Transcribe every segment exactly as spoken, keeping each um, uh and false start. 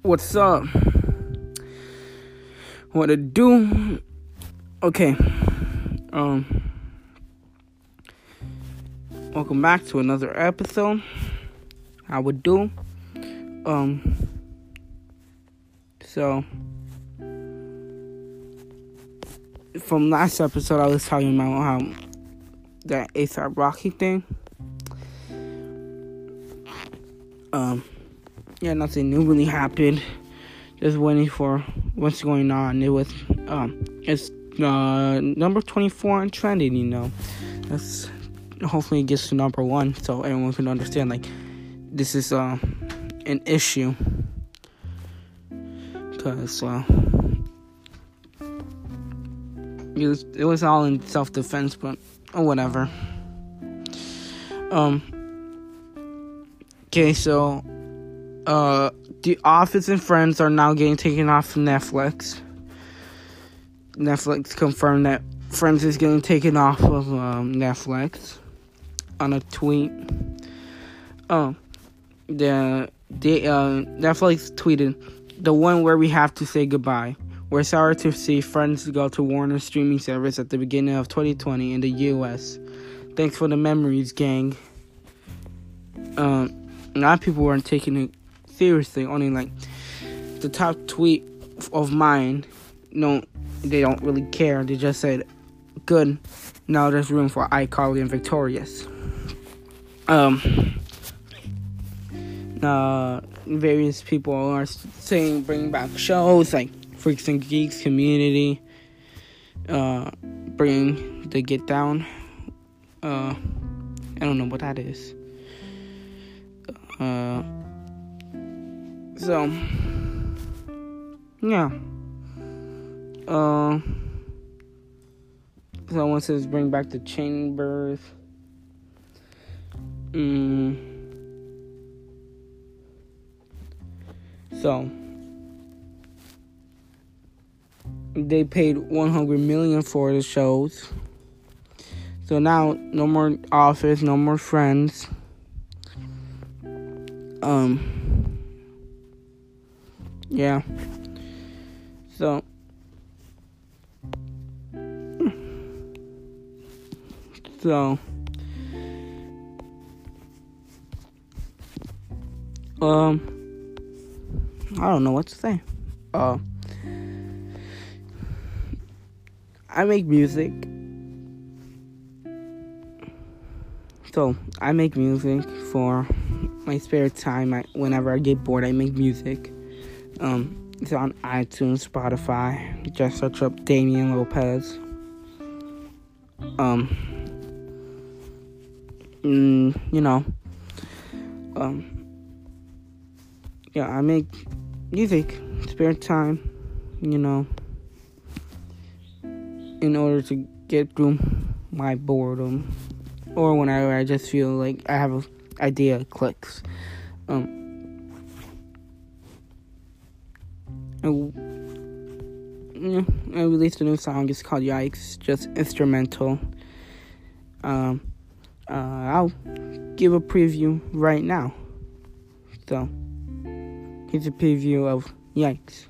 What's up? What to do? Okay. Um. Welcome back to another episode. How would do? Um. So, from last episode, I was talking about how that A$AP Rocky thing. Um. Yeah, nothing new really happened. Just waiting for what's going on. It was, um, it's uh, number twenty-four on trending, you know. That's, hopefully it gets to number one so everyone can understand, like, this is, uh, an issue. Because, uh, it was, it was all in self-defense, but, oh, whatever. Um, okay, so, Uh, The Office and Friends are now getting taken off Netflix. Netflix confirmed that Friends is getting taken off of um, Netflix on a tweet. Oh, the the uh, Netflix tweeted, "The one where we have to say goodbye. We're sorry to see Friends go to Warner streaming service at the beginning of twenty twenty in the U S. Thanks for the memories, gang." Um, a lot of people weren't taking it seriously. Only like the top tweet of mine, no, they don't really care. They just said, "Good, now there's room for iCarly and Victorious." Um, uh, various people are saying bring back shows like Freaks and Geeks, Community, uh, bring the Get Down. Uh, I don't know what that is. Uh. So, yeah. Uh, someone says bring back the Chambers. Mm. So, they paid one hundred million dollars for the shows. So now, no more Office, no more Friends. Um... Yeah. So. So. Um. I don't know what to say. Uh. I make music. So, I make music for my spare time. I, whenever I get bored, I make music. Um, it's on iTunes, Spotify. Just search up Damian Lopez. Um, mm, you know, um, yeah, I make music, spare time, you know, in order to get through my boredom, or whenever I just feel like I have an idea clicks. Um, I, yeah, I released a new song. It's called Yikes, just instrumental. Um, uh, I'll give a preview right now. So, here's a preview of Yikes.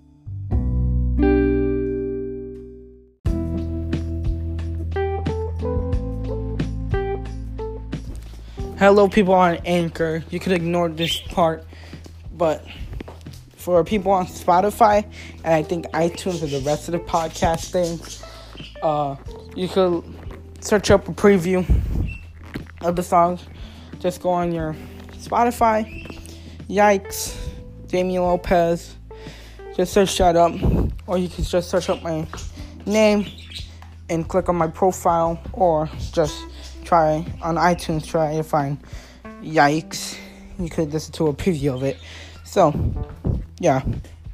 Hello, people on Anchor. You could ignore this part, but for people on Spotify, and I think iTunes and the rest of the podcast things, uh, you could search up a preview of the song. Just go on your Spotify, Yikes, Damian Lopez. Just search that up, or you can just search up my name and click on my profile, or just try on iTunes, try to find Yikes. You could listen to a preview of it. So, yeah,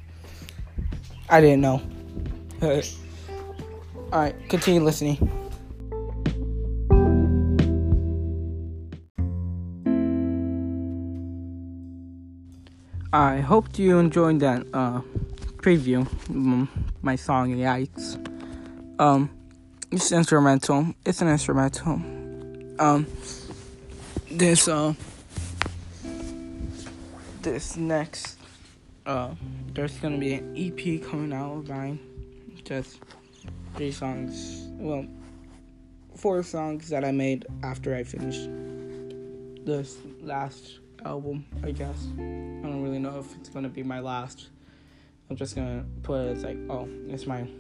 I didn't know. Alright, continue listening. I hope you enjoyed that uh, preview, um, my song Yikes. Um, it's instrumental. It's an instrumental. Um, this uh, this next uh, there's gonna be an E P coming out of mine. Just three songs. Well, four songs that I made after I finished this last album, I guess. I don't really know if it's gonna be my last. I'm just gonna put it as like, oh, it's mine.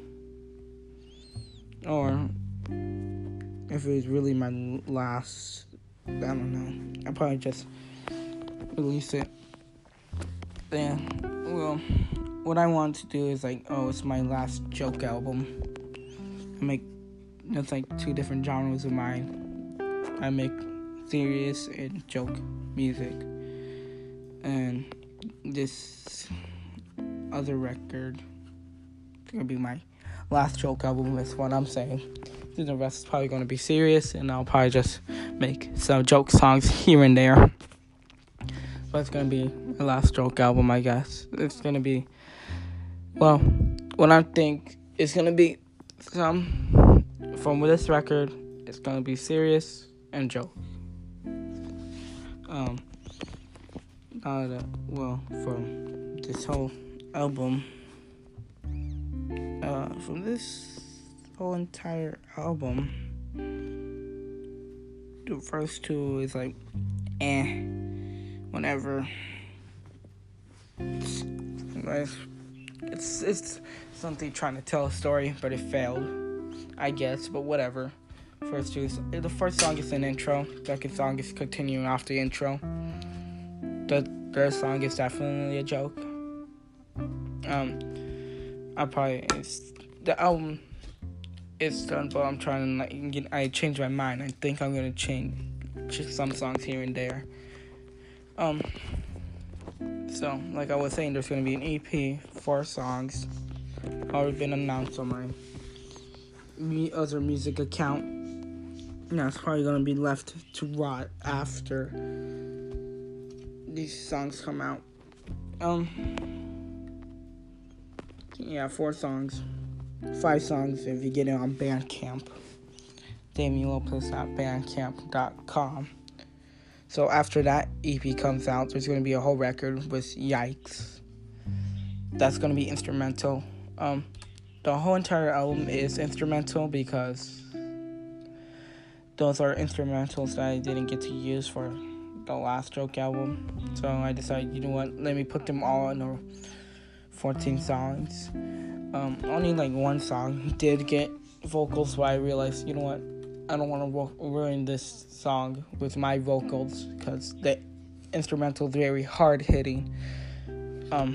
Or if it was really my last, I don't know. I'll probably just release it. Then, well, what I want to do is like, oh, it's my last joke album. I make, that's like two different genres of mine. I make serious and joke music. And this other record is gonna be my last joke album, is what I'm saying. Then the rest is probably gonna be serious, and I'll probably just make some joke songs here and there. But it's gonna be my last joke album, I guess. It's gonna be, well, what I think is gonna be some from this record. It's gonna be serious and joke. Um, uh, well, from this whole album, uh, from this whole entire album, the first two is like, eh, whatever. It's, it's, it's something trying to tell a story, but it failed, I guess, but whatever. First two, the first song is an intro. Second song is continuing off the intro. The third song is definitely a joke. Um, I probably it's, the album is done, but I'm trying to like get, I changed my mind. I think I'm gonna change some songs here and there. Um, so like I was saying, there's gonna be an E P, four songs, already been announced on my me other music account. Now it's probably gonna be left to rot after these songs come out. Um, yeah, four songs, five songs if you get it on Bandcamp. Damien Lopez at bandcamp dot com. So after that E P comes out, there's gonna be a whole record with Yikes. That's gonna be instrumental. Um, the whole entire album is instrumental because those are instrumentals that I didn't get to use for the last joke album. So I decided, you know what, let me put them all in the fourteen songs. Um, only like one song did get vocals, but I realized, you know what, I don't want to ro- ruin this song with my vocals because the instrumental is very hard-hitting. Um,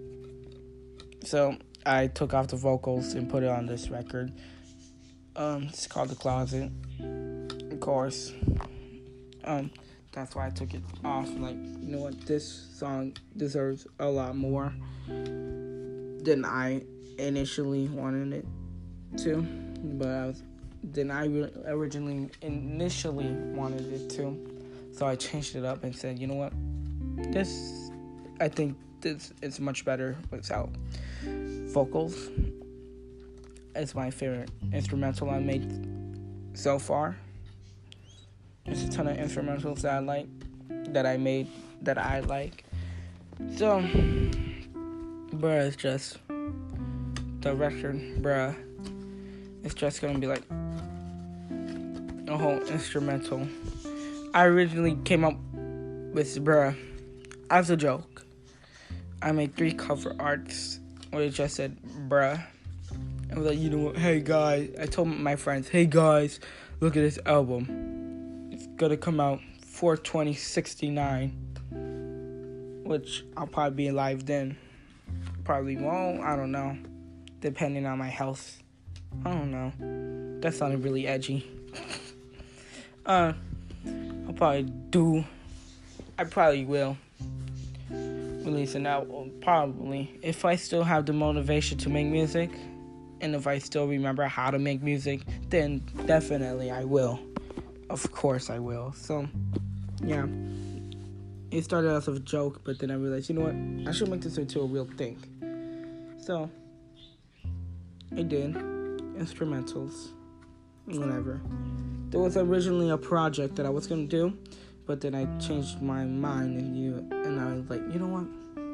so I took off the vocals and put it on this record. Um, it's called The Closet. Of course, um, that's why I took it off. Like, you know what, this song deserves a lot more than I initially wanted it to, but I was, than I re- originally initially wanted it to. So I changed it up and said, you know what, this, I think this is much better without vocals. It's my favorite instrumental I made so far. There's a ton of instrumentals that I like, that I made, that I like. So, bruh, it's just, the record, bruh, it's just gonna be like a whole instrumental. I originally came up with bruh as a joke. I made three cover arts where it just said bruh. I was like, you know what, hey guys, I told my friends, hey guys, look at this album. It's gonna come out four twenty sixty-nine, which I'll probably be alive then. Probably won't, I don't know, depending on my health. I don't know. That sounded really edgy. uh, I'll probably do, I probably will release an album, probably, if I still have the motivation to make music, and if I still remember how to make music, then definitely I will. Of course I will. So, yeah. It started out as a joke, but then I realized, you know what? I should make this into a real thing. So, I did. Instrumentals. Whatever. There was originally a project that I was going to do, but then I changed my mind, and you and I was like, you know what?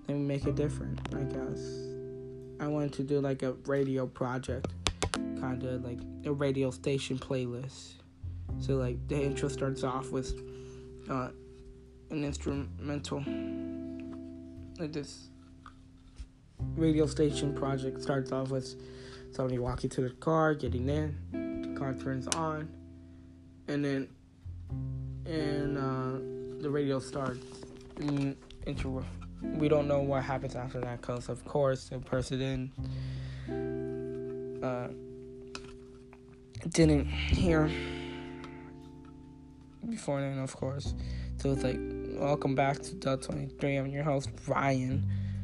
let me make it different, I guess. I wanted to do like a radio project, kind of like a radio station playlist. So like the intro starts off with uh, an instrumental. Like this radio station project starts off with somebody walking to the car, getting in, the car turns on, and then and uh, the radio starts. And intro. We don't know what happens after that because, of course, the person didn't, uh, didn't hear before then, of course. So it's like, welcome back to Dot twenty-three. I'm your host, Ryan.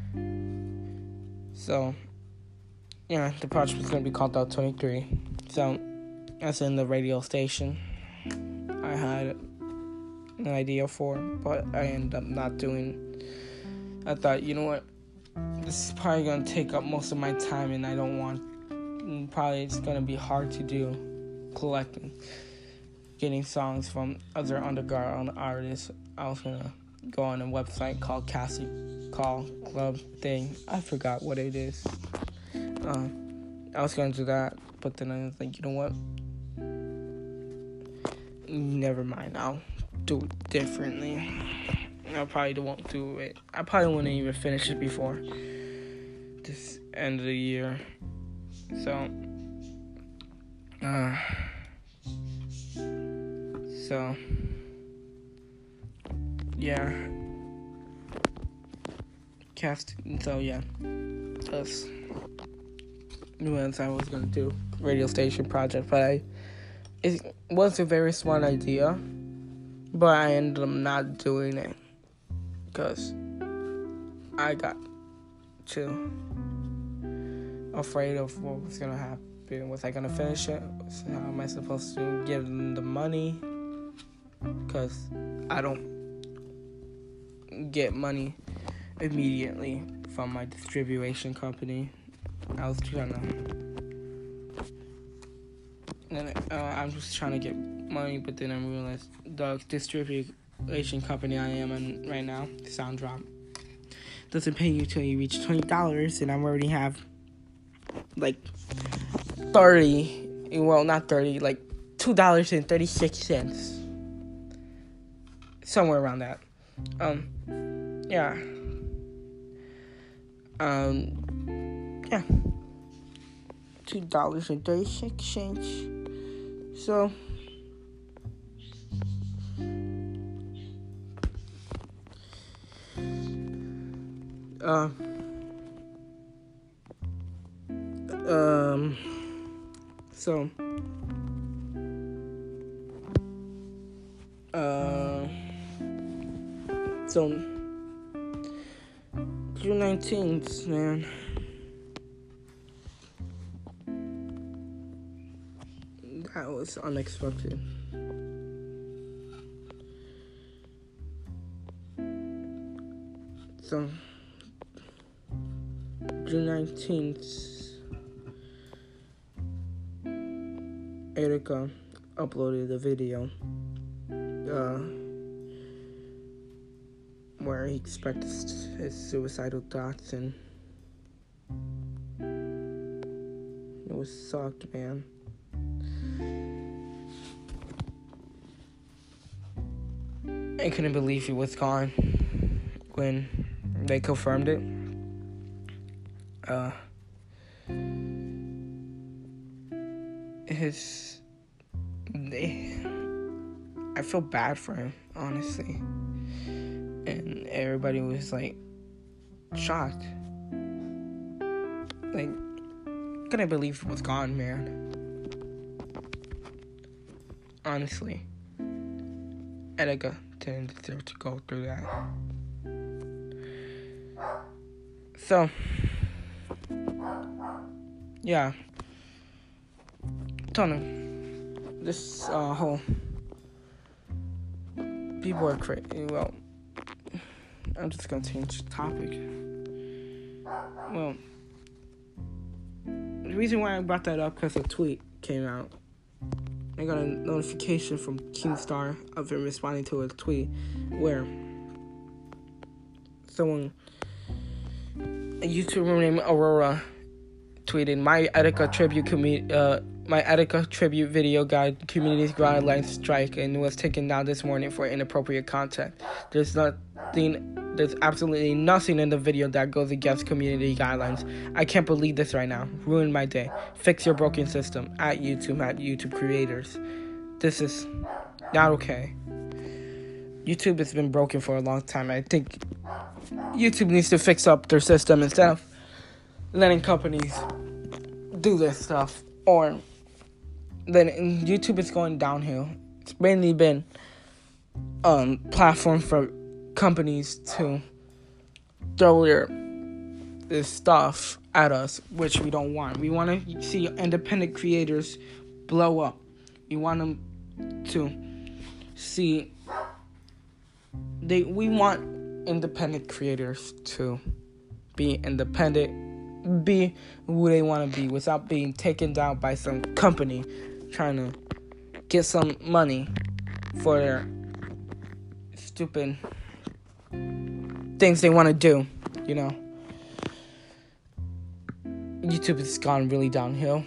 So, yeah, the project is going to be called Dot twenty-three. So, that's in the radio station I had an idea for, but I ended up not doing. I thought, you know what, this is probably going to take up most of my time, and I don't want, probably it's going to be hard to do, collecting, getting songs from other underground artists. I was going to go on a website called Cassie Call Club thing. I forgot what it is. Uh, I was going to do that, but then I was like, you know what, never mind, I'll do it differently. I probably won't do it. I probably won't even finish it before this end of the year. So, uh, so, yeah. Cast, so yeah. That's what else I was gonna do. Radio station project, but I, it was a very smart idea, but I ended up not doing it. Because I got too afraid of what was going to happen. Was I going to finish it? How am I supposed to give them the money? Because I don't get money immediately from my distribution company. I was trying to... And then, uh, I'm just trying to get money, but then I realized the distribution company I am in right now, Soundrop, doesn't pay you till you reach twenty dollars, and I already have like thirty, well, not thirty, like two dollars and thirty-six cents, somewhere around that. Um, yeah. Um, yeah. two dollars and thirty-six cents. So, Uh, um, so, uh, so, June nineteenth, man, that was unexpected. So, June nineteenth, Erica uploaded a video uh, where he expressed his suicidal thoughts, and it was sucked, man. I couldn't believe he was gone when they confirmed it. Uh, his, they, I feel bad for him, honestly, and everybody was like shocked, like couldn't believe he was gone, man. Honestly, Erica didn't deserve to go through that. So, yeah, ton of this uh, whole people are crazy. Well, I'm just gonna change the topic. Well, the reason why I brought that up because a tweet came out. I got a notification from Keemstar of him responding to a tweet where someone A YouTuber named Aurora tweeted, "My Etika tribute commu- uh, my Etika tribute video guide community's guidelines strike and was taken down this morning for inappropriate content. There's nothing, there's absolutely nothing in the video that goes against community guidelines. I can't believe this right now. Ruined my day. Fix your broken system at YouTube at YouTube creators. This is not okay." YouTube has been broken for a long time. I think YouTube needs to fix up their system instead of letting companies do this stuff. Or then YouTube is going downhill. It's mainly been um platform for companies to throw their this stuff at us, which we don't want. We want to see independent creators blow up. We want them to see they we want independent creators to be independent, be who they want to be without being taken down by some company trying to get some money for their stupid things they want to do, you know. YouTube has gone really downhill.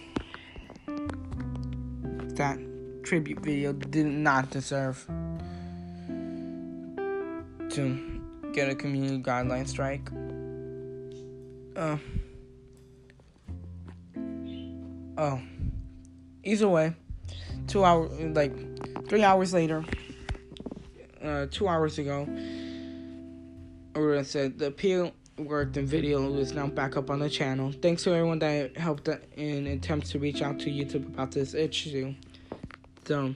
That tribute video did not deserve to get a community guideline strike. Uh, oh, either way, two hours, like three hours later, uh, two hours ago, Aurora said the appeal worked and video is now back up on the channel. Thanks to everyone that helped in attempts to reach out to YouTube about this issue. So,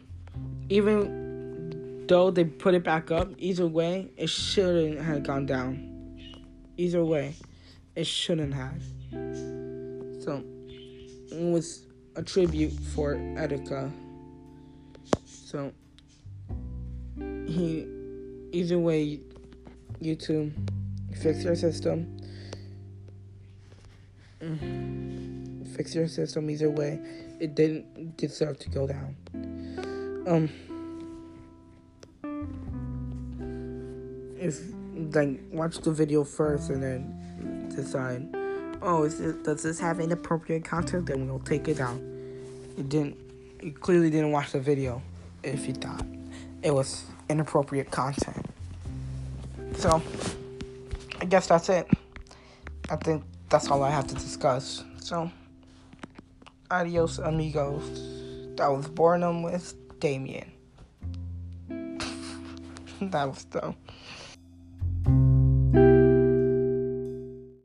even though they put it back up, either way, it shouldn't have gone down. Either way, it shouldn't have. So, it was a tribute for Etika. So, he, either way, YouTube, fix your system. Fix your system either way. It didn't deserve to go down. Um, if, like, watch the video first and then decide, oh, is this, does this have inappropriate content? Then we'll take it down. You didn't, you clearly didn't watch the video if you thought it was inappropriate content. So, I guess that's it. I think that's all I have to discuss. So, adios, amigos. That was Boredom with Damien. That was dumb.